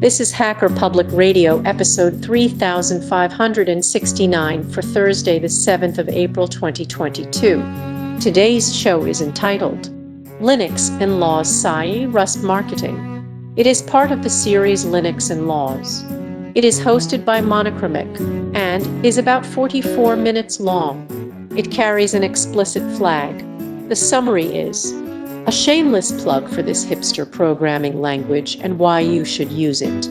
This is Hacker Public Radio, episode 3569 for Thursday, the 7th of April, 2022. Today's show is entitled Linux and Laws SAI Rust Marketing. It is part of the series Linux and Laws. It is hosted by Monochromic and is about 44 minutes long. It carries an explicit flag. The summary is a shameless plug for this hipster programming language and why you should use it.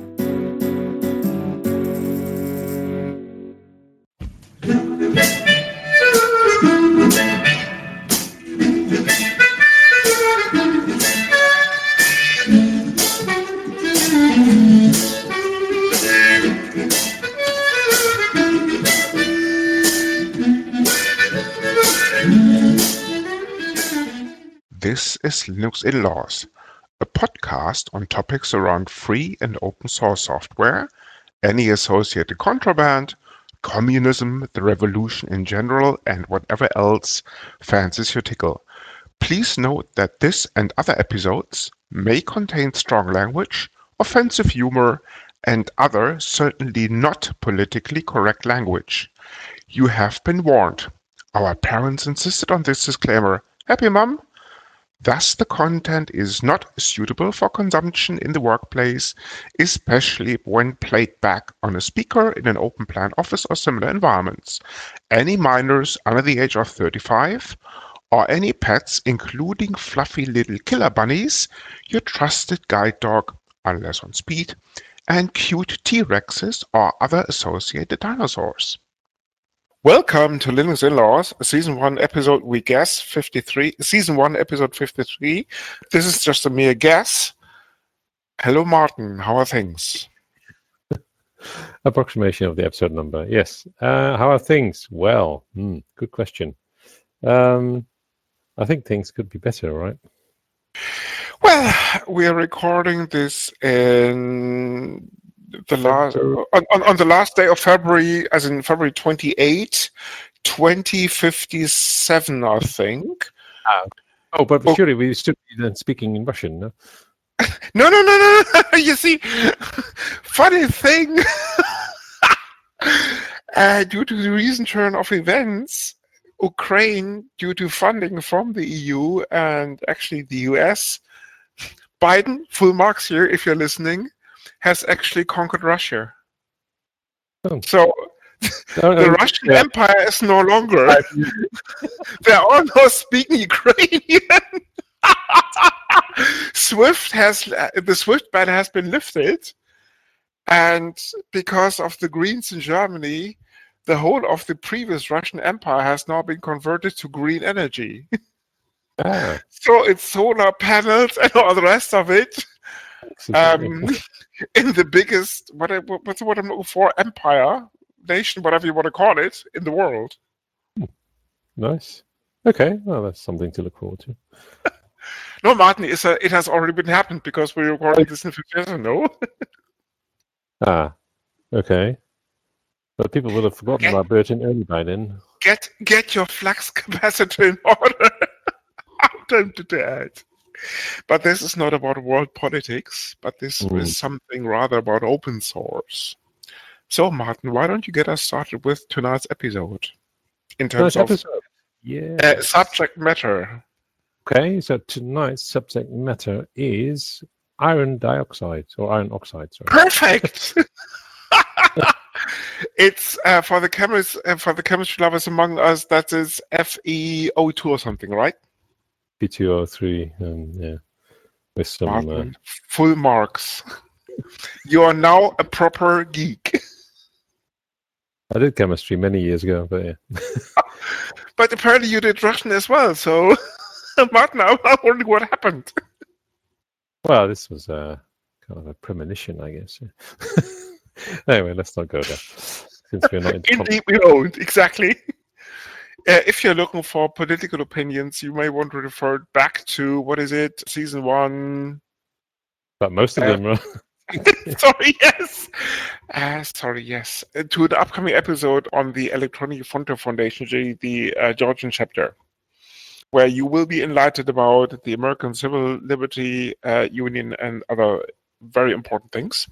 This is Linux in Laws, a podcast on topics around free and open source software, any associated contraband, communism, the revolution in general, and whatever else fancies your tickle. Please note that this and other episodes may contain strong language, offensive humor, and other certainly not politically correct language. You have been warned. Our parents insisted on this disclaimer. Happy, Mum? Thus, the content is not suitable for consumption in the workplace, especially when played back on a speaker in an open plan office or similar environments. Any minors under the age of 35, or any pets, including fluffy little killer bunnies, your trusted guide dog, unless on speed, and cute T-Rexes or other associated dinosaurs. Welcome to Linux in Laws, Season 1, Episode, we guess, 53. Season 1, Episode 53. This is just a mere guess. Hello, Martin. How are things? Approximation of the episode number, yes. How are things? Well, good question. I think things could be better, right? Well, we are recording this in the last on the last day of February, as in February 28, 2057, I think. But surely we should be then speaking in Russian, no? No. You see, funny thing, due to the recent turn of events, Ukraine, due to funding from the EU and actually the US, Biden, full marks here if you're listening, has actually conquered Russia. Oh. So the Russian Empire is no longer. They are all now speaking Ukrainian. The SWIFT ban has been lifted, and because of the Greens in Germany, the whole of the previous Russian Empire has now been converted to green energy. So it's solar panels and all the rest of it. In the biggest, what's what I'm looking for, empire, nation, whatever you want to call it, in the world. Nice. Okay, well, that's something to look forward to. No, Martin, it has already been happened because we're recording this in 50 years, no? Okay. But people would have forgotten about Burton Early by then. Get your flux capacitor in order. Time to that. But this is not about world politics, but this is something rather about open source. So, Martin, why don't you get us started with tonight's episode in terms of subject matter? Okay, so tonight's subject matter is iron dioxide, or iron oxide, sorry. Perfect! It's for the chemists, for the chemistry lovers among us, that is FeO2 or something, right? P2O3, yeah. With some Martin, full marks. You are now a proper geek. I did chemistry many years ago, but yeah. But apparently you did Russian as well, so Martin, I wonder what happened. Well, this was kind of a premonition, I guess. Anyway, let's not go there. Since we're not Indeed, we won't, exactly. If you're looking for political opinions, you may want to refer back to, what is it, Season 1? But most of them are... Sorry, yes. To the upcoming episode on the Electronic Frontier Foundation, the Georgian chapter, where you will be enlightened about the American Civil Liberty Union and other very important things.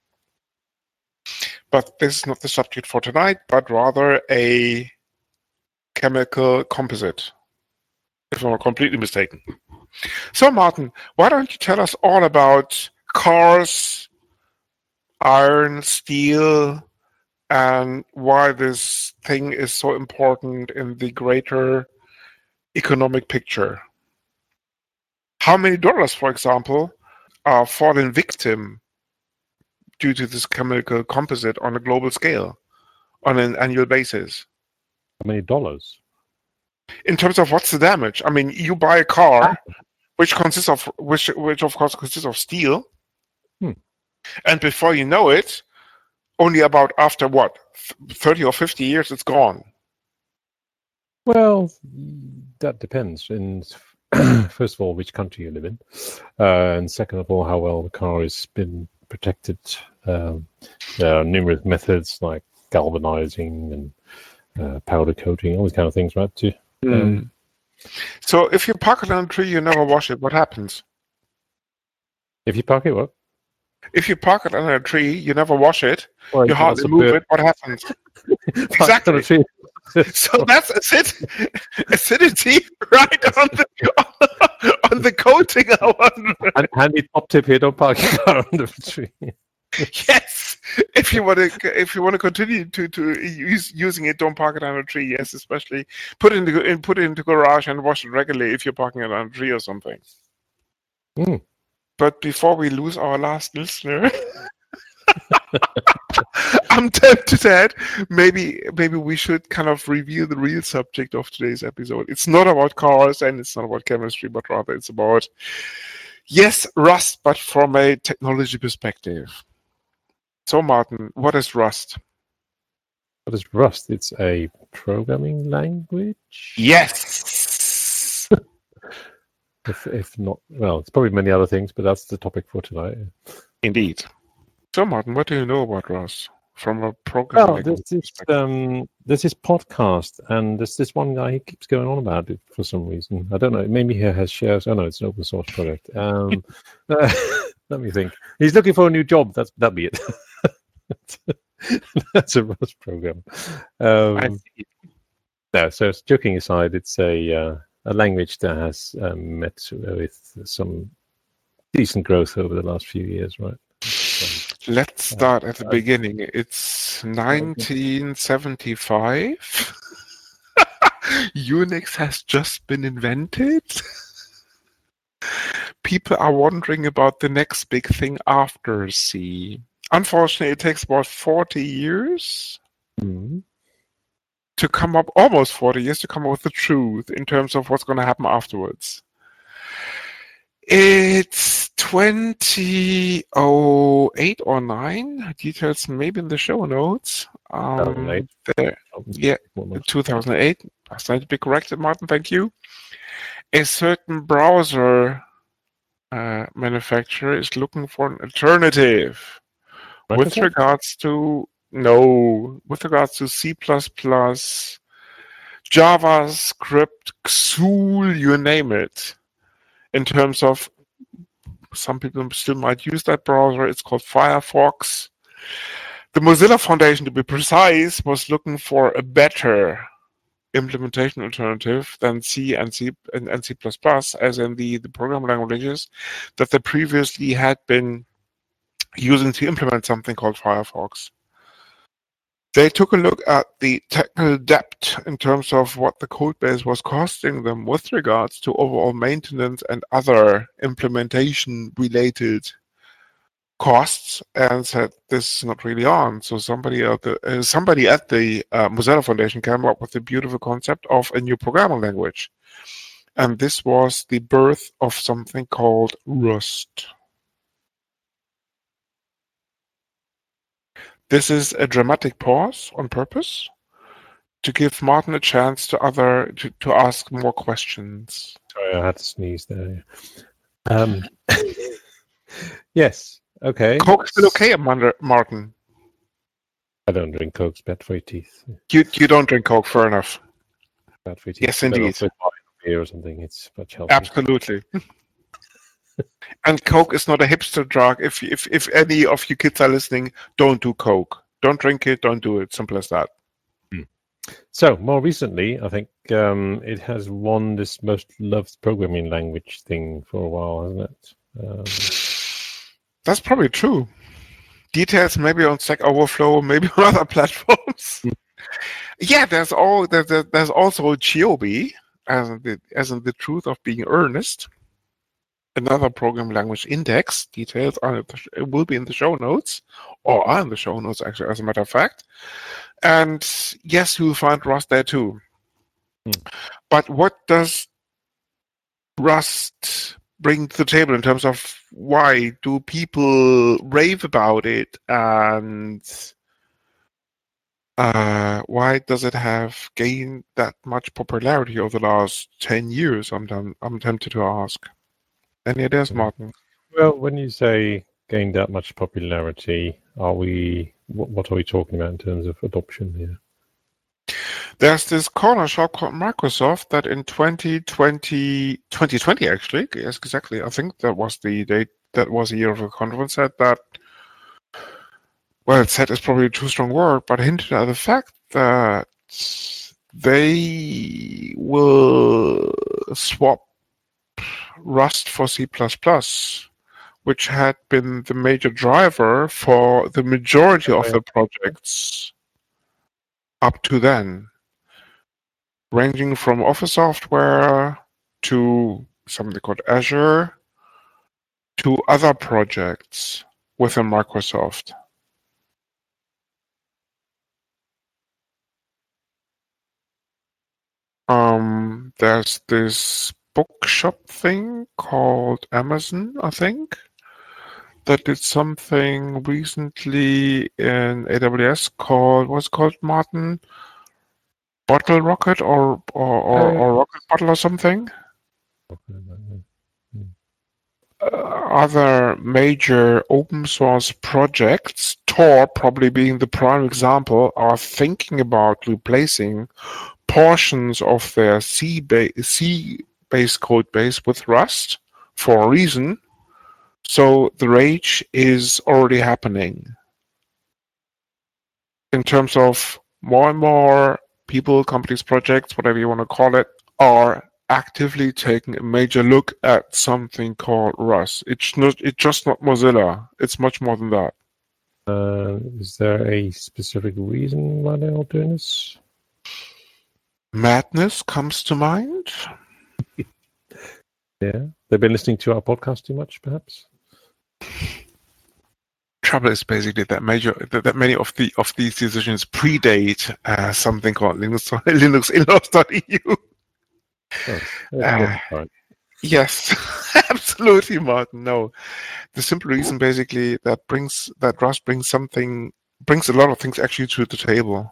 But this is not the subject for tonight, but rather a chemical composite, if I'm not completely mistaken. So, Martin, why don't you tell us all about cars, iron, steel, and why this thing is so important in the greater economic picture? How many dollars, for example, are fallen victim due to this chemical composite on a global scale on an annual basis? How many dollars? In terms of what's the damage? I mean, you buy a car which consists of which of course consists of steel, and before you know it, only about after what 30 or 50 years, it's gone. Well, that depends. First of all, which country you live in, and second of all, how well the car has been protected. There are numerous methods like galvanizing and powder coating, all these kind of things, right? So if you park it on a tree, you never wash it. What happens? If you park it, what? If you park it on a tree, you never wash it. Well, you hardly move it. What happens? Exactly. So that's acidity right on the coating. And handy top tip here: don't park your car on the tree. Yes, if you want to continue to using it, don't park it on a tree. Yes, especially put it into garage and wash it regularly if you're parking it on a tree or something. But before we lose our last listener, I'm tempted to add maybe we should kind of reveal the real subject of today's episode. It's not about cars and it's not about chemistry, but rather it's about, yes, Rust, but from a technology perspective. So, Martin, what is Rust? What is Rust? It's a programming language? Yes! If not, well, it's probably many other things, but that's the topic for tonight. Indeed. So, Martin, what do you know about Rust from a programming language perspective? There's this podcast, and there's this one guy who keeps going on about it for some reason. I don't know. Maybe he has shares. Oh, no, it's an open source project. Let me think. He's looking for a new job. That'd be it. That's a Rust program. No, so joking aside, it's a language that has met with some decent growth over the last few years, right? Let's start at the beginning. It's 1975. Unix has just been invented. People are wondering about the next big thing after C. Unfortunately, it takes about 40 years to come up, almost 40 years to come up with the truth in terms of what's going to happen afterwards. It's 2008 or 9. Details maybe in the show notes. 2008. I stand to be corrected, Martin. Thank you. A certain browser manufacturer is looking for an alternative with regards to C++, JavaScript, XUL, you name it. In terms of, some people still might use that browser. It's called Firefox. The Mozilla Foundation, to be precise, was looking for a better implementation alternative than C and C++, as in the program languages that they previously had been using to implement something called Firefox. They took a look at the technical debt in terms of what the code base was costing them with regards to overall maintenance and other implementation-related costs, and said this is not really on. So somebody at the Mozilla Foundation came up with the beautiful concept of a new programming language, and this was the birth of something called Rust. This is a dramatic pause on purpose to give Martin a chance to ask more questions. Sorry, I had to sneeze there. Yes. Okay. Coke's still okay, Martin? I don't drink Coke. It's bad for your teeth. You don't drink Coke, fair enough. Bad for your teeth. Yes, indeed. Beer or something. It's much healthier. Absolutely. And Coke is not a hipster drug. If any of you kids are listening, don't do Coke. Don't drink it. Don't do it. Simple as that. So more recently, I think it has won this most loved programming language thing for a while, hasn't it? That's probably true. Details maybe on Stack Overflow, maybe on other platforms. Yeah, there's also Chiobi, as in the truth of being earnest. Another programming language index. Details it will be in the show notes, or are in the show notes actually, as a matter of fact. And yes, you will find Rust there too. But what does Rust bring to the table in terms of why do people rave about it, and why does it have gained that much popularity over the last 10 years? I'm tempted to ask. Any ideas, Martin? Well, when you say gained that much popularity, what are we talking about in terms of adoption here? There's this corner shop called Microsoft that in 2020 actually, yes, exactly. I think that was the date. That was a year of the conference. Said that. Well, said is probably a too strong word, but hinted at the fact that they will swap Rust for C++, which had been the major driver for the majority of the projects up to then, ranging from Office software to something called Azure to other projects within Microsoft. There's this bookshop thing called Amazon, I think, that did something recently in AWS called, what's it called, Martin? Bottle Rocket or Rocket Bottle or something? Other major open source projects, Tor probably being the prime example, are thinking about replacing portions of their C-based code base with Rust for a reason. So the rage is already happening. In terms of more and more people, companies, projects, whatever you want to call it, are actively taking a major look at something called Rust. It's just not Mozilla. It's much more than that. Is there a specific reason why they're all doing this? Madness comes to mind. Yeah, they've been listening to our podcast too much, perhaps. Trouble is basically that many of these decisions predate something called linuxinlaws.eu. Yes, absolutely, Martin. No, the simple reason basically that Rust brings a lot of things actually to the table.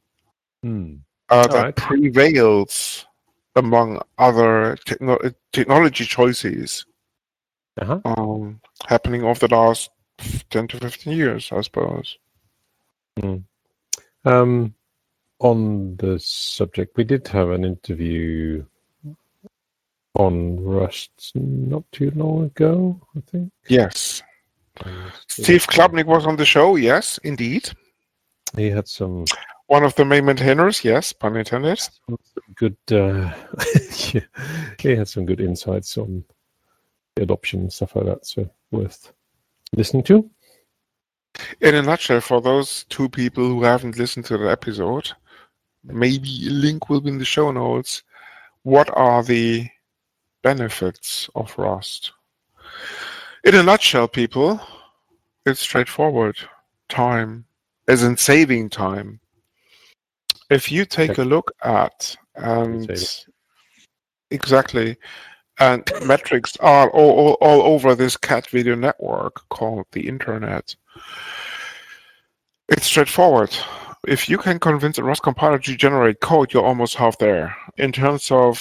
That prevails among other technology choices happening over the last 10 to 15 years, I suppose. On the subject, we did have an interview on Rust not too long ago, I think. Yes. Steve Klubnik was on the show, yes, indeed. He had some... One of the main maintainers, yes, pun intended. Good, he had some good insights on the adoption and stuff like that, so worth listening to. In a nutshell, for those two people who haven't listened to the episode, maybe a link will be in the show notes. What are the benefits of Rust? In a nutshell, people, it's straightforward. Time, as in saving time. If you take a look at, exactly, and metrics are all over this cat video network called the internet, it's straightforward. If you can convince a Rust compiler to generate code, you're almost half there. In terms of,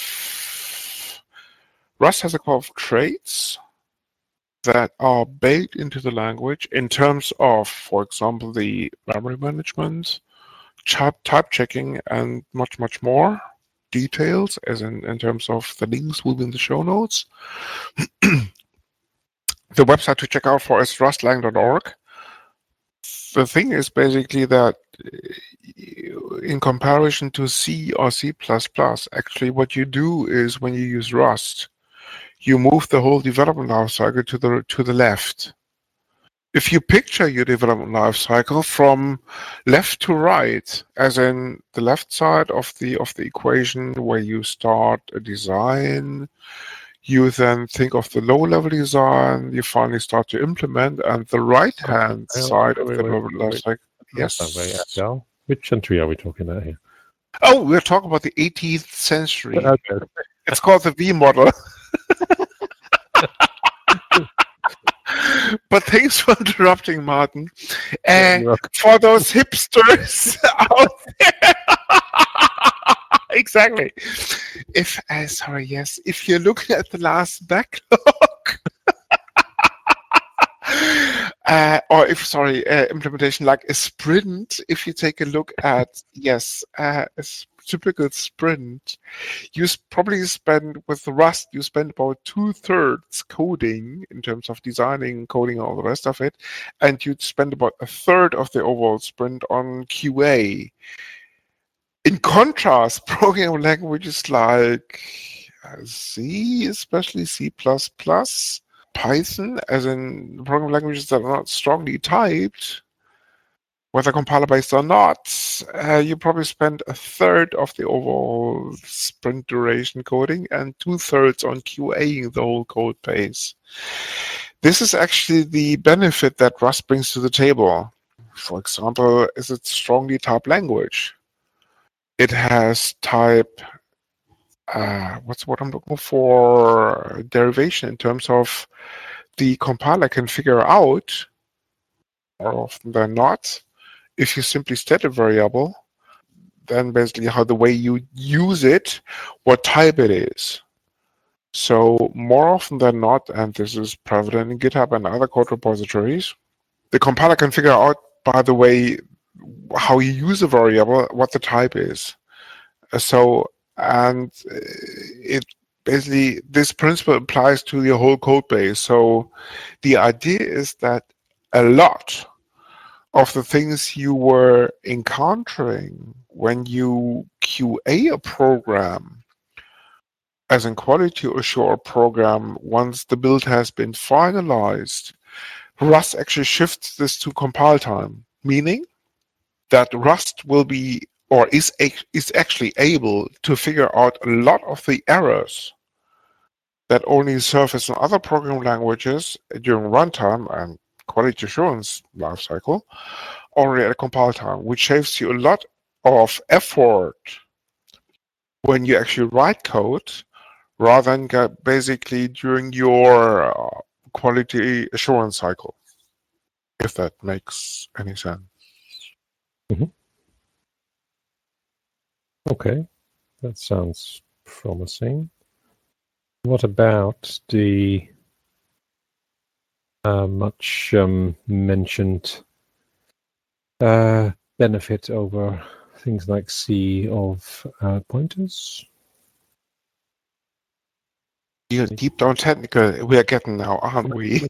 Rust has a couple of traits that are baked into the language in terms of, for example, the memory management, type checking, and much, much more details, as in terms of the links will be in the show notes. The website to check out for is rustlang.org. The thing is basically that in comparison to C or C++, actually what you do is when you use Rust, you move the whole development lifecycle to the left. If you picture your development lifecycle from left to right, as in the left side of the equation where you start a design, you then think of the low-level design, you finally start to implement, and the right-hand side of the development lifecycle. Yes. Not very agile. Which century are we talking about here? Oh, we're talking about the 18th century. Okay. It's called the V model. But thanks for interrupting, Martin. For those hipsters out there. Exactly. If you're looking at the last backlog, implementation like a sprint, if you take a look at, a typical sprint, you probably spend, with Rust, you spend about 2/3 coding in terms of designing, coding, all the rest of it, and you'd spend about 1/3 of the overall sprint on QA. In contrast, programming languages like C, especially C++, Python, as in programming languages that are not strongly typed, whether compiler-based or not, you probably spend 1/3 of the overall sprint duration coding and 2/3 on QAing the whole code base. This is actually the benefit that Rust brings to the table. For example, is it strongly typed language? It has type, what's what I'm looking for, derivation in terms of the compiler can figure out, more often than not, if you simply state a variable, then basically how the way you use it, what type it is. So more often than not, and this is prevalent in GitHub and other code repositories, the compiler can figure out, by the way, how you use a variable, what the type is. So, and it basically, this principle applies to the whole code base. So the idea is that a lot of the things you were encountering when you QA a program, as in quality assure a program, once the build has been finalized, Rust actually shifts this to compile time, meaning that Rust will be, or is actually able to figure out a lot of the errors that only surface in other programming languages during runtime and quality assurance lifecycle already at compile time, which saves you a lot of effort when you actually write code rather than basically during your quality assurance cycle, if that makes any sense. Mm-hmm. Okay, that sounds promising. What about the much mentioned benefit over things like C of pointers? Deep down technical we are getting now, aren't we?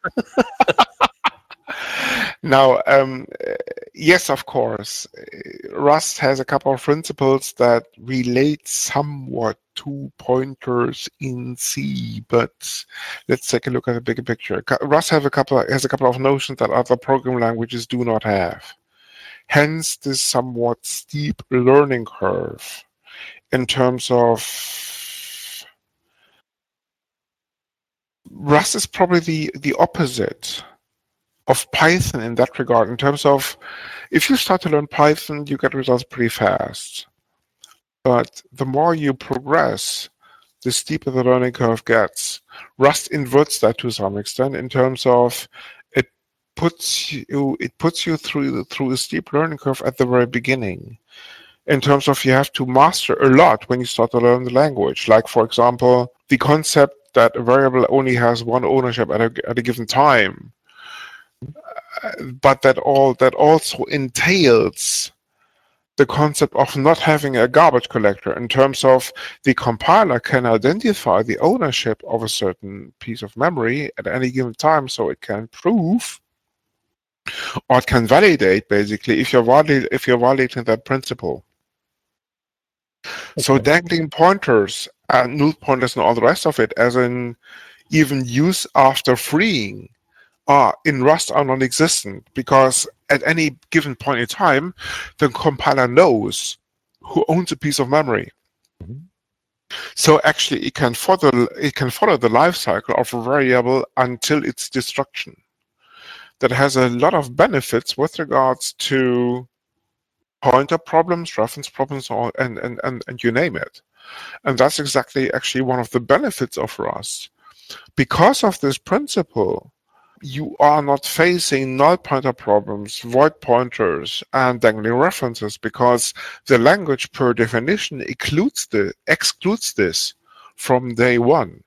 Now, yes, of course, Rust has a couple of principles that relate somewhat to pointers in C, but let's take a look at the bigger picture. Rust has a couple of notions that other programming languages do not have. Hence, this somewhat steep learning curve in terms of Rust is probably the opposite of Python in that regard, in terms of if you start to learn Python, you get results pretty fast. But the more you progress, the steeper the learning curve gets. Rust inverts that to some extent in terms of it puts you through a steep learning curve at the very beginning. In terms of you have to master a lot when you start to learn the language. Like, for example, the concept that a variable only has one ownership at a given time. But that also entails the concept of not having a garbage collector in terms of the compiler can identify the ownership of a certain piece of memory at any given time, so it can prove or it can validate basically if you're validating that principle. So Okay. dangling pointers and null pointers and all the rest of it, as in even use after freeing, in Rust are non-existent, because at any given point in time, the compiler knows who owns a piece of memory. Mhm. So actually, it can follow the life cycle of a variable until its destruction. That has a lot of benefits with regards to pointer problems, reference problems, and you name it. And that's exactly actually one of the benefits of Rust. Because of this principle, you are not facing null pointer problems, void pointers, and dangling references, because the language per definition excludes this from day one.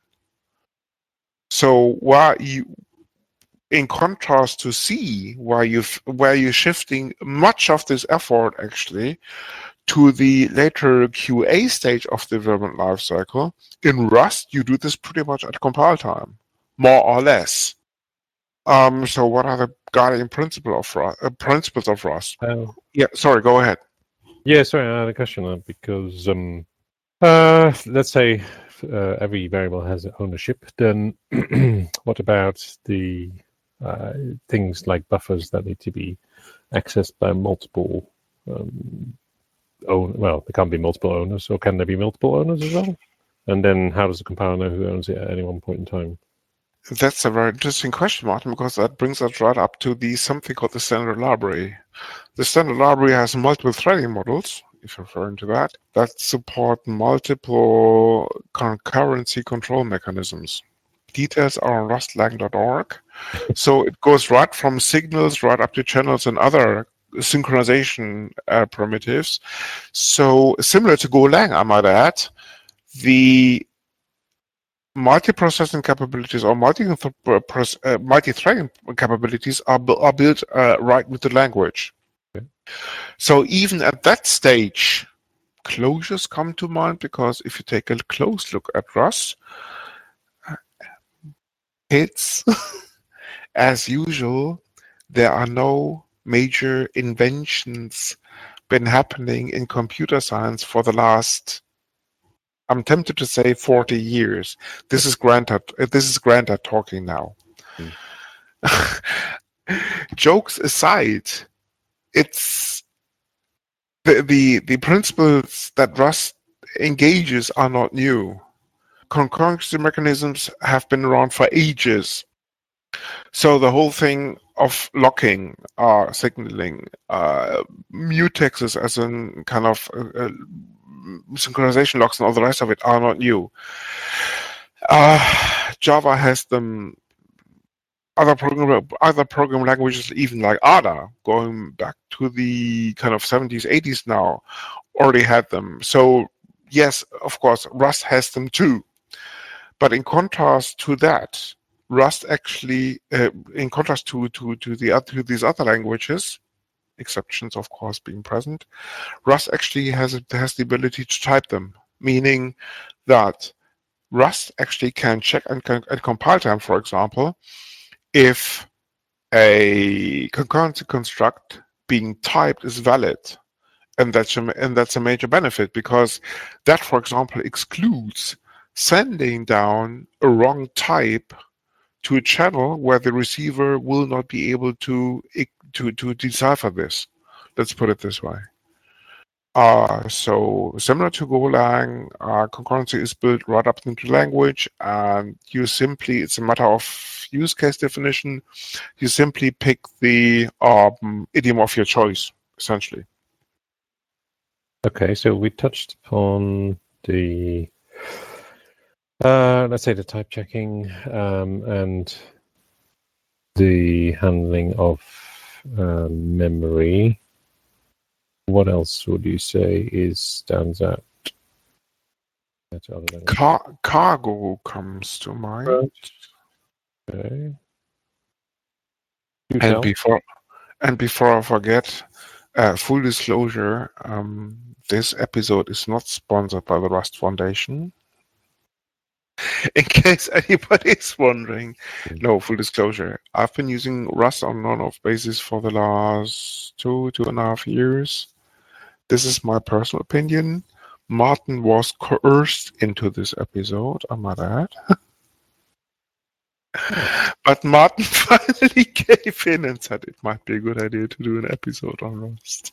So in contrast to C, where you're shifting much of this effort actually to the later QA stage of the development lifecycle, in Rust you do this pretty much at compile time, more or less. So what are the guiding principles of Rust? Yeah, sorry, go ahead. Yeah, sorry, I had a question because let's say every variable has ownership. Then what about the things like buffers that need to be accessed by multiple well, there can't be multiple owners, or can there be multiple owners as well? And then how does the compiler know who owns it at any one point in time? That's a very interesting question, Martin, because that brings us right up to something called the standard library. The standard library has multiple threading models, if you're referring to that support multiple concurrency control mechanisms. Details are on rustlang.org. So it goes right from signals right up to channels and other synchronization primitives. So similar to Golang, I might add, the multiprocessing capabilities or multi-threading capabilities are built right with the language. Okay. So even at that stage, closures come to mind, because if you take a close look at Rust, it's as usual, there are no major inventions been happening in computer science for the last, I'm tempted to say, 40 years. This is Grandad talking now. Jokes aside, it's the principles that Rust engages are not new. Concurrency mechanisms have been around for ages. So the whole thing of locking, signaling, mutexes as in kind of synchronization locks and all the rest of it are not new. Java has them. Other program languages, even like Ada, going back to the kind of 70s, 80s now, already had them. So yes, of course, Rust has them too. But in contrast to that, Rust actually, in contrast to these other languages, exceptions of course being present, Rust actually has the ability to type them, meaning that Rust actually can check at compile time, for example, if a concurrency construct being typed is valid. And that's a major benefit, because that, for example, excludes sending down a wrong type to a channel where the receiver will not be able to decipher this. Let's put it this way. So similar to Golang, concurrency is built right up into language, and it's a matter of use case definition. You simply pick the idiom of your choice, essentially. Okay, so we touched upon the let's say the type checking and the handling of memory. What else would you say stands out? Cargo comes to mind. Okay. And before I forget, Full disclosure, this episode is not sponsored by the Rust Foundation. In case anybody is wondering, no, full disclosure. I've been using Rust on on-off basis for the last 2.5 years. This is my personal opinion. Martin was coerced into this episode, I might add. But Martin finally gave in and said it might be a good idea to do an episode on Rust.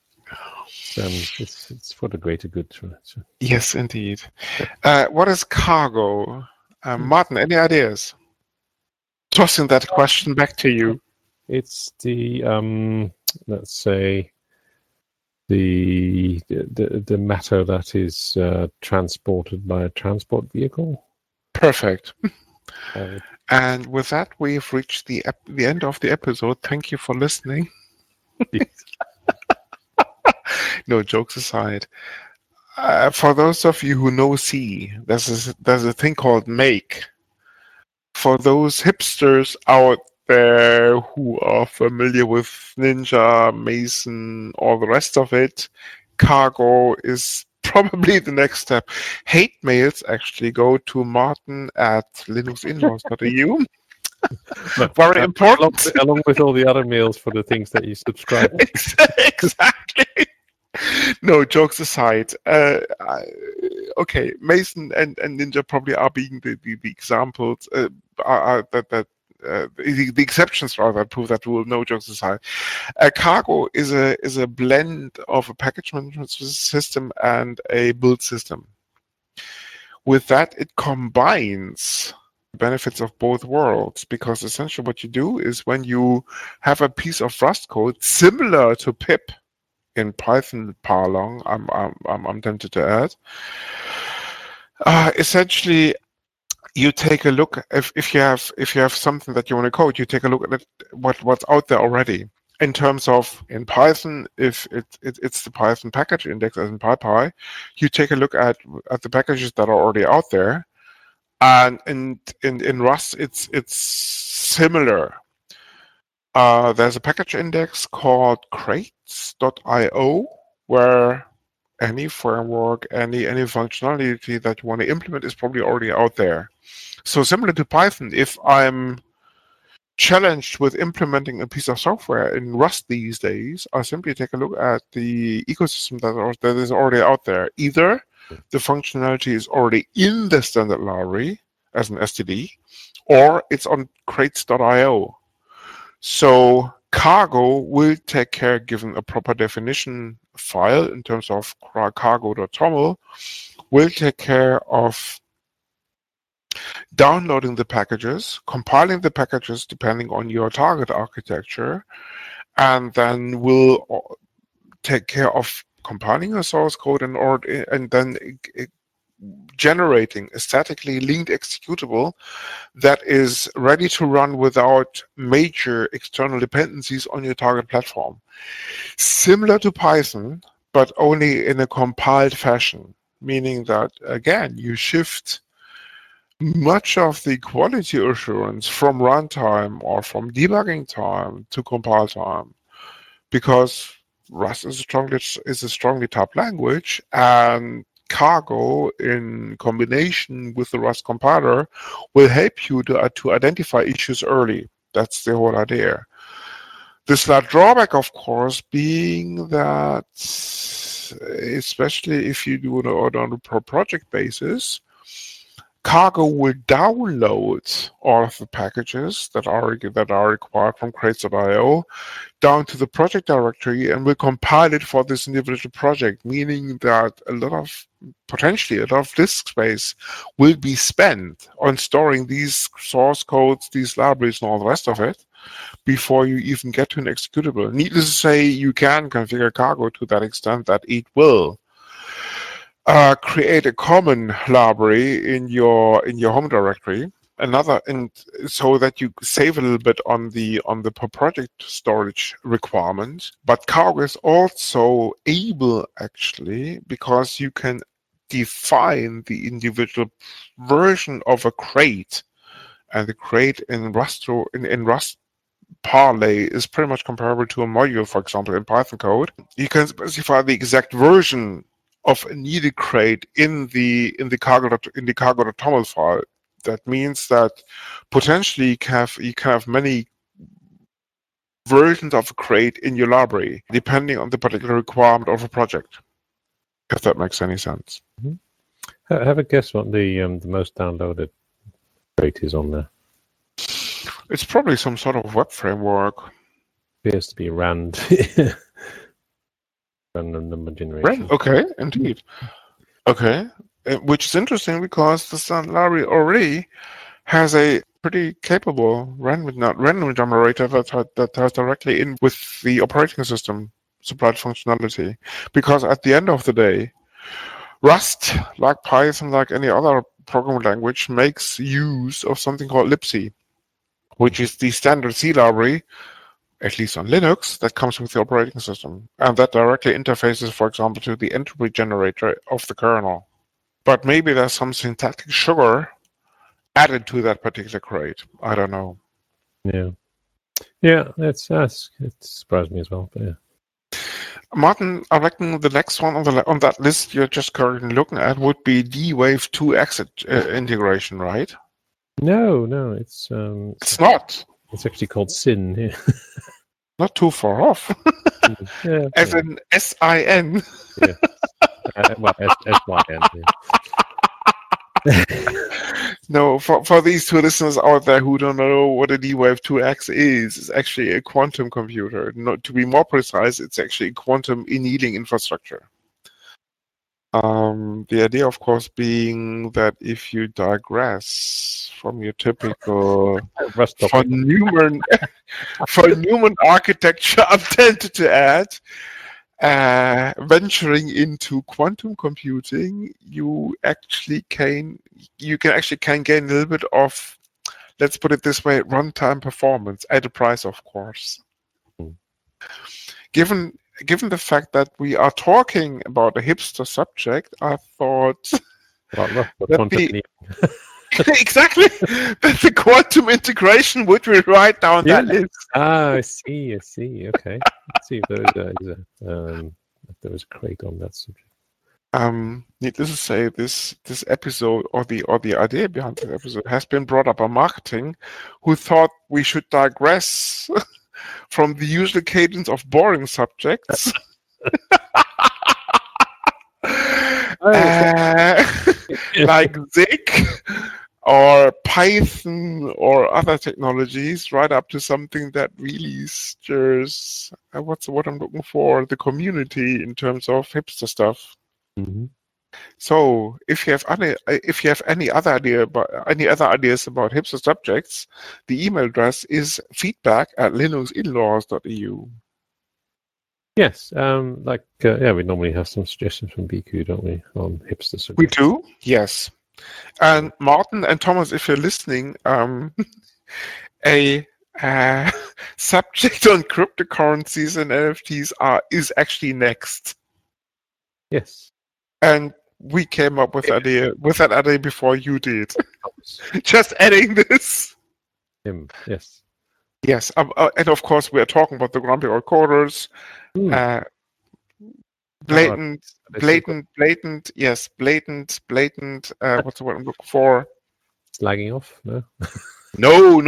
It's for the greater good. Yes, indeed. What is cargo? Martin, any ideas? Tossing that question back to you. It's the let's say the matter that is transported by a transport vehicle. Perfect. And with that, we've reached the end of the episode. Thank you for listening. No, jokes aside. For those of you who know C, there's a thing called make. For those hipsters out there who are familiar with Ninja, Mason, all the rest of it, cargo is probably the next step. Hate mails actually go to martin@linuxinlaws.eu. Very important. Along with all the other mails for the things that you subscribe. Exactly. No, jokes aside. Okay, Mason and Ninja probably are being the examples. The exceptions rather prove that rule. No, jokes aside. Cargo is a blend of a package management system and a build system. With that, it combines benefits of both worlds, because essentially what you do is when you have a piece of Rust code similar to pip in Python parlance, I'm tempted to add. Essentially, you take a look if you have something that you want to code, you take a look at what's out there already. In terms of in Python, if it's the Python package index as in PyPy, you take a look at the packages that are already out there, and in Rust it's similar. There's a package index called crates.io where any framework, any functionality that you want to implement is probably already out there. So similar to Python, if I'm challenged with implementing a piece of software in Rust these days, I simply take a look at the ecosystem that is already out there. Either the functionality is already in the standard library as an STD, or it's on crates.io. So cargo will take care, given a proper definition file in terms of cargo.toml, will take care of downloading the packages, compiling the packages depending on your target architecture, and then will take care of compiling a source code and then generating a statically linked executable that is ready to run without major external dependencies on your target platform. Similar to Python, but only in a compiled fashion, meaning that, again, you shift much of the quality assurance from runtime or from debugging time to compile time, because Rust is a strongly typed language, and cargo in combination with the Rust compiler will help you to identify issues early. That's the whole idea. The slight drawback, of course, being that, especially if you do it on a per project basis, cargo will download all of the packages that are required from crates.io down to the project directory and will compile it for this individual project, meaning that potentially a lot of disk space will be spent on storing these source codes, these libraries, and all the rest of it before you even get to an executable. Needless to say, you can configure cargo to that extent that it will create a common library in your home directory, and so that you save a little bit on the per project storage requirement. But cargo is also able, actually, because you can define the individual version of a crate, and the crate in Rust parlay is pretty much comparable to a module, for example, in Python code. You can specify the exact version of a needed crate in the cargo.toml file. That means that potentially you can have many versions of a crate in your library, depending on the particular requirement of a project. If that makes any sense. Mm-hmm. Have a guess what the most downloaded crate is on there. It's probably some sort of web framework. Appears to be RAND. Random number generation. Right. Okay, indeed. Okay, which is interesting because the Sun library already has a pretty capable random generator that has directly in with the operating system supplied functionality. Because at the end of the day, Rust, like Python, like any other programming language, makes use of something called libc, which is the standard C library, at least on Linux, that comes with the operating system. And that directly interfaces, for example, to the entropy generator of the kernel. But maybe there's some syntactic sugar added to that particular crate. I don't know. Yeah, it surprised me as well. But yeah. Martin, I reckon the next one on that list you're just currently looking at would be D-Wave 2X integration, right? No, it's not. It's actually called SIN. Yeah. Not too far off. Yeah, As in SIN. Yeah. Well, SYN. Yeah. No, for these two listeners out there who don't know what a D-Wave 2X is, it's actually a quantum computer. To be more precise, it's actually a quantum annealing infrastructure. The idea, of course, being that if you digress from your typical von Neumann architecture, I'm tempted to add, venturing into quantum computing, you can actually gain a little bit of, let's put it this way, runtime performance at a price, of course. Given the fact that we are talking about a hipster subject, I thought exactly that the quantum integration would be right down that list. I see. Okay. Let's see if there was a crate on that subject. Needless to say, this episode or the idea behind this episode has been brought up by marketing, who thought we should digress from the usual cadence of boring subjects. Like Zig or Python or other technologies, right up to something that really stirs what's what I'm looking for, the community in terms of hipster stuff. Mm-hmm. So if you have any other ideas about hipster subjects, the email address is feedback@linuxinlaws.eu. Yes, we normally have some suggestions from BQ, don't we, on hipster subjects? We do, yes. And Martin and Thomas, if you're listening, a subject on cryptocurrencies and NFTs is actually next. Yes. And we came up with that idea before you did. Just adding this. Yes. Yes, and of course we are talking about the grumpy old coders. Blatant. What's the word I'm looking for? Slagging off? No. No.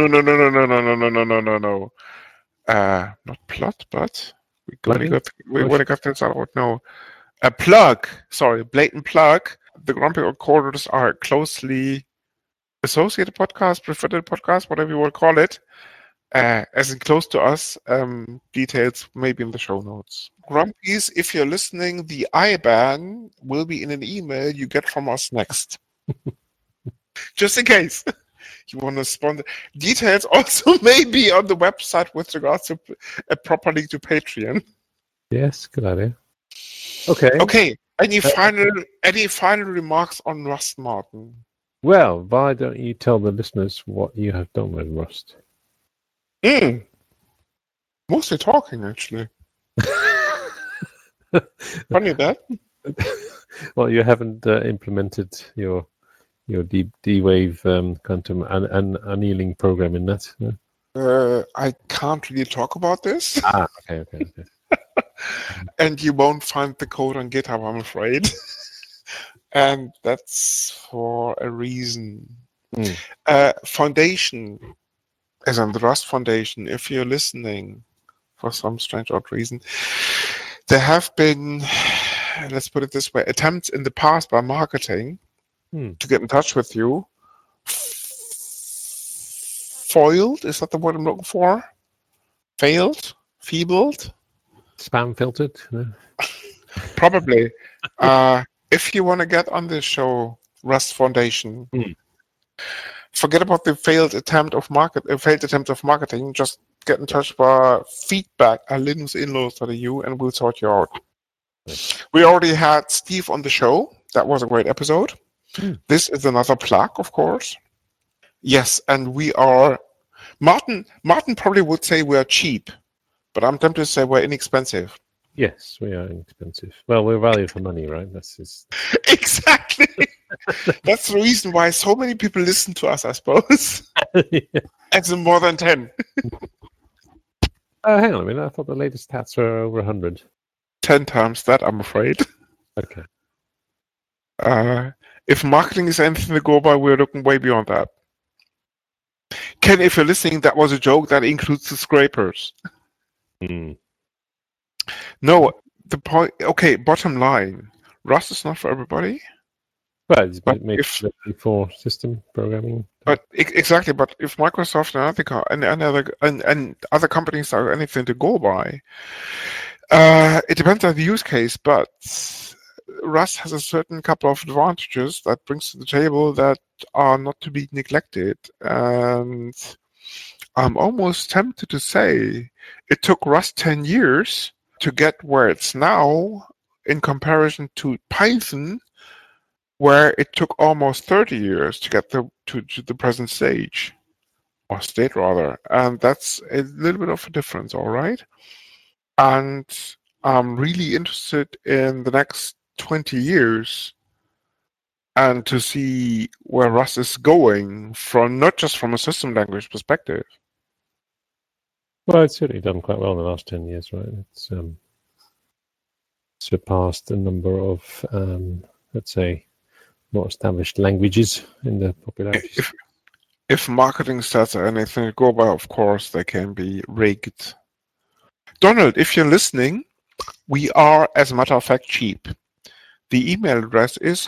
Not plot, but we got this out. No, a plug. Sorry, blatant plug. The grumpy old coders are closely associated podcast, preferred podcast, whatever you want to call it. As in close to us, details maybe in the show notes. Grumpies, if you're listening, the IBAN will be in an email you get from us next. Just in case you want to sponsor. Details also may be on the website with regards to a proper link to Patreon. Yes, good idea. Okay. Any final remarks on Rust, Martin? Well, why don't you tell the listeners what you have done with Rust? Mostly talking, actually. Funny that. Well, you haven't implemented your D-Wave quantum annealing program in that. No? I can't really talk about this, Okay. and you won't find the code on GitHub, I'm afraid. And that's for a reason. Hmm. Foundation, as in the Rust Foundation, if you're listening for some strange odd reason, there have been, let's put it this way, attempts in the past by marketing to get in touch with you. Foiled, is that the word I'm looking for? Failed? Feebled? Spam filtered? No? Probably. If you want to get on this show, Rust Foundation, forget about the failed attempt of marketing. Just get in touch by feedback@linuxinlaws.eu and we'll sort you out. We already had Steve on the show. That was a great episode. This is another plug, of course. Yes, and we are. Martin probably would say we are cheap, but I'm tempted to say we're inexpensive. Yes, we are inexpensive. Well, we're value for money, right? That's just... Exactly. That's the reason why so many people listen to us, I suppose. As in more than 10. Hang on a minute. I thought the latest stats were over 100. 10 times that, I'm afraid. Okay. If marketing is anything to go by, we're looking way beyond that. Ken, if you're listening, that was a joke. That includes the scrapers. No, the point. Okay, bottom line. Rust is not for everybody. Well, it's made for system programming. But exactly. But if Microsoft and other companies are anything to go by, it depends on the use case. But Rust has a certain couple of advantages that brings to the table that are not to be neglected. And I'm almost tempted to say it took Rust 10 years to get where it's now in comparison to Python, where it took almost 30 years to get to the present stage, or state rather. And that's a little bit of a difference, all right? And I'm really interested in the next 20 years and to see where Rust is going, from not just from a system language perspective. Well, it's certainly done quite well in the last 10 years, right? It's surpassed a number of, let's say, more established languages in the popularity. If marketing stats are anything to go by, of course, they can be rigged. Donald, if you're listening, we are, as a matter of fact, cheap. The email address is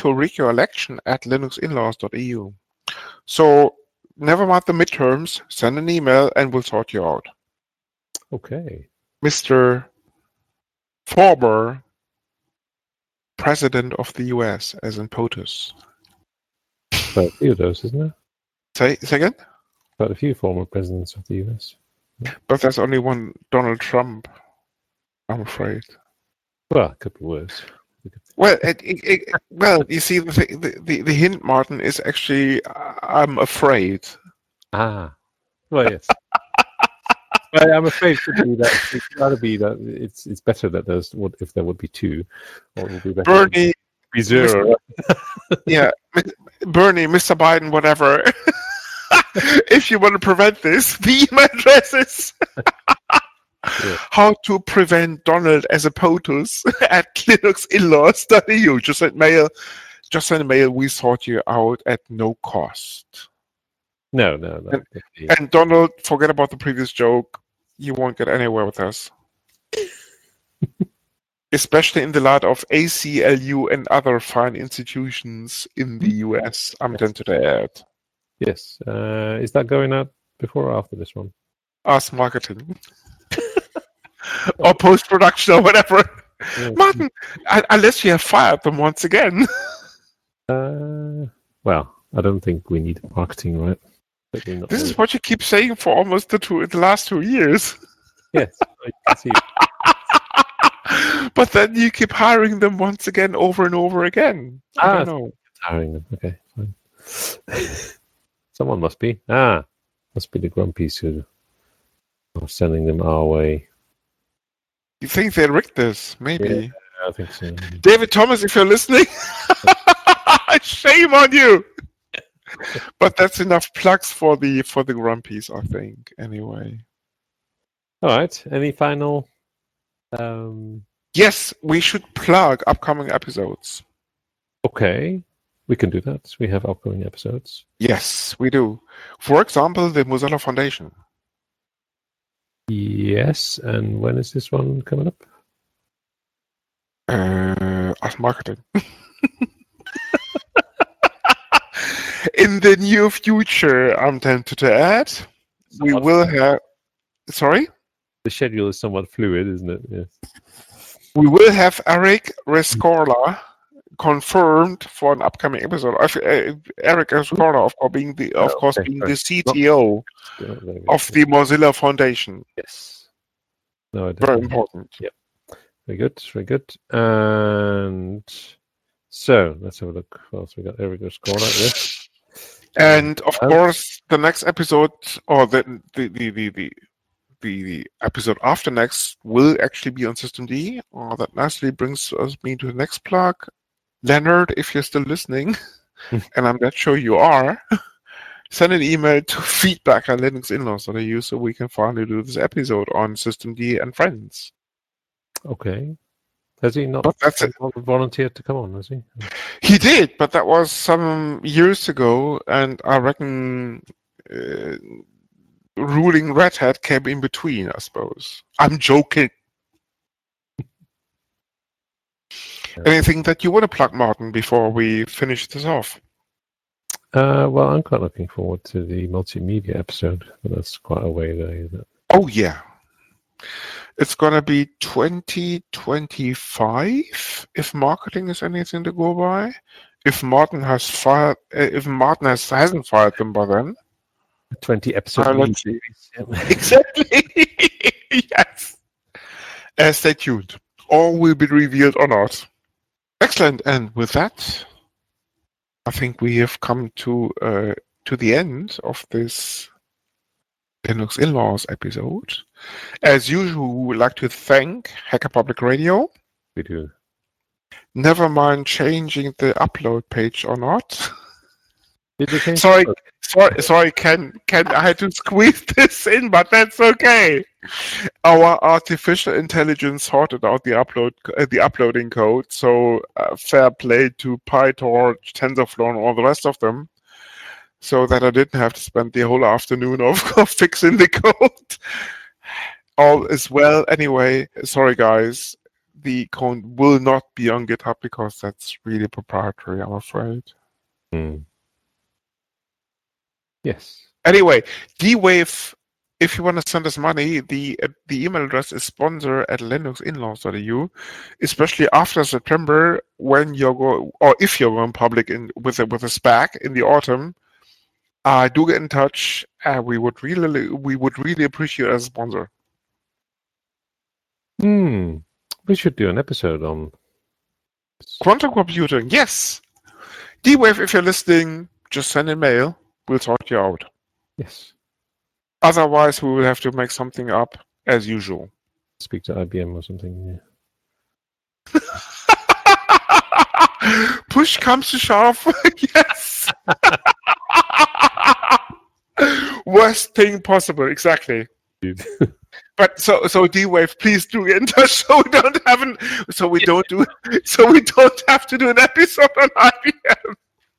howtorigyourelection@linuxinlaws.eu. So never mind the midterms, send an email and we'll sort you out. Okay. Mr. Former President of the US, as in POTUS. Quite a few of those, isn't there? Say again? Quite a few former presidents of the US. But there's only one Donald Trump, I'm afraid. Well, it could be worse. Well, well, you see, the hint, Martin, is actually, I'm afraid. Well, yes. Well, I'm afraid it could be that. It's got to be that. It's better that there's. What if there would be two? Or it would be better. Bernie, be zero. Yeah, Bernie, Mr. Biden, whatever. If you want to prevent this, the email address is how to prevent Donald as a POTUS @linuxinlaws.eu. Just send mail. Just send a mail. We sort you out at no cost. No. And Donald, forget about the previous joke. You won't get anywhere with us. Especially in the light of ACLU and other fine institutions in the US, I'm tempted to add. Yes. Is that going out before or after this one? Us marketing. Or post-production or whatever. Yes. Martin, unless you have fired them once again. Well, I don't think we need marketing, right? This is what you keep saying for almost the last 2 years. Yes, I can see. But then you keep hiring them once again, over and over again. I don't know. Hiring them. Okay, fine. Someone must be. Must be the grumpies who are sending them our way. You think they rigged this? Maybe. Yeah, I think so. David Thomas, if you're listening, shame on you. But that's enough plugs for the Grumpies, I think. Anyway. All right. Any final? Yes, we should plug upcoming episodes. Okay, we can do that. We have upcoming episodes. Yes, we do. For example, the Mozilla Foundation. Yes, and when is this one coming up? As marketing. In the near future, I'm tempted to add, we will have. Sorry? The schedule is somewhat fluid, isn't it? Yes. We will have Eric Rescorla confirmed for an upcoming episode. Eric Rescorla, of course, being the CTO of the Mozilla Foundation. Yes. No, very important. Yep. Very good. Very good. And so let's have a look. What else we got? Eric Rescorla. Yes. And of course, the next episode, or the episode after next, will actually be on System D. That nicely brings me to the next plug. Leonard, if you're still listening, and I'm not sure you are, send an email to feedback@linuxinlaws.eu so we can finally do this episode on System D and Friends. Okay. Has he not volunteered to come on, has he? He did, but that was some years ago, and I reckon ruling Red Hat came in between, I suppose. I'm joking. Anything that you want to plug, Martin, before we finish this off? Well, I'm quite looking forward to the multimedia episode, but that's quite a way away, isn't it? Oh, yeah. It's going to be 2025, if marketing is anything to go by. If Martin has fired, hasn't fired them by then. 20 episodes. Exactly. Yes. Stay tuned. All will be revealed or not. Excellent. And with that, I think we have come to the end of this Linux In-Laws episode. As usual, we would like to thank Hacker Public Radio. We do. Never mind changing the upload page or not. Did they change Sorry, Ken, I had to squeeze this in, but that's okay. Our artificial intelligence sorted out the uploading code, so fair play to PyTorch, TensorFlow, and all the rest of them, so that I didn't have to spend the whole afternoon of fixing the code. All is well. Anyway, sorry guys, the code will not be on GitHub because that's really proprietary, I'm afraid. Yes. Anyway, D-Wave, if you want to send us money, the email address is sponsor@linuxinlaws.eu, especially after September when if you're going public with a SPAC in the autumn. Do get in touch. We would really appreciate as a sponsor. We should do an episode on quantum computing. Yes. D-Wave, if you're listening, just send a mail. We'll sort you out. Yes. Otherwise, we will have to make something up as usual. Speak to IBM or something. Yeah. Push comes to shove. Yes. Worst thing possible. Exactly. But so D-Wave, please do get in touch so we don't have to do an episode on IBM.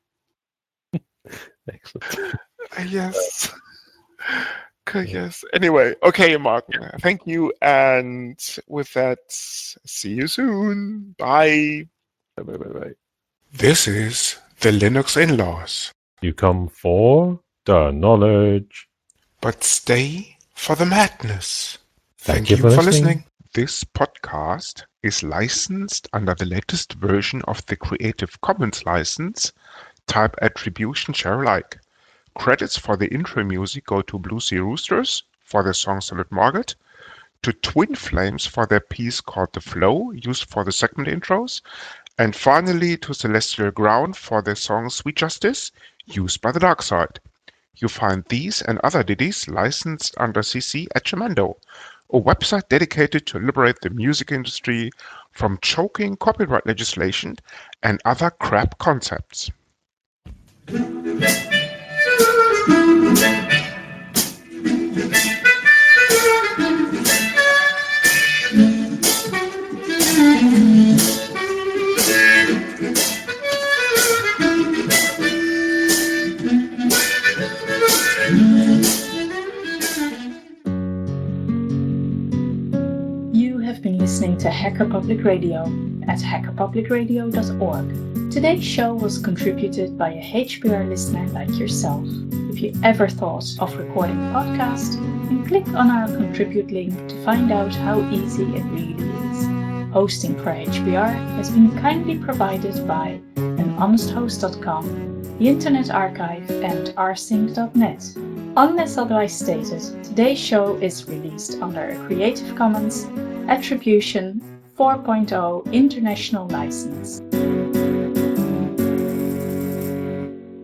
Excellent. Yes. Yes. Anyway, okay, Martin. Thank you, and with that, see you soon. Bye. Bye. This is the Linux In-Laws. You come for the knowledge, but stay for the madness. Thank you for listening. This podcast is licensed under the latest version of the Creative Commons license, type Attribution Share Alike. Credits for the intro music go to Blue Sea Roosters for their song Solid Market, to Twin Flames for their piece called The Flow, used for the segment intros, and finally to Celestial Ground for their song Sweet Justice, used by the Dark Side. You find these and other ditties licensed under CC at Jamendo, a website dedicated to liberate the music industry from choking copyright legislation and other crap concepts. listening to Hacker Public Radio at hackerpublicradio.org. Today's show was contributed by a HPR listener like yourself. If you ever thought of recording a podcast, then click on our contribute link to find out how easy it really is. Hosting for HPR has been kindly provided by anhonesthost.com, the Internet Archive, and rsync.net. Unless otherwise stated, today's show is released under a Creative Commons Attribution 4.0 International License.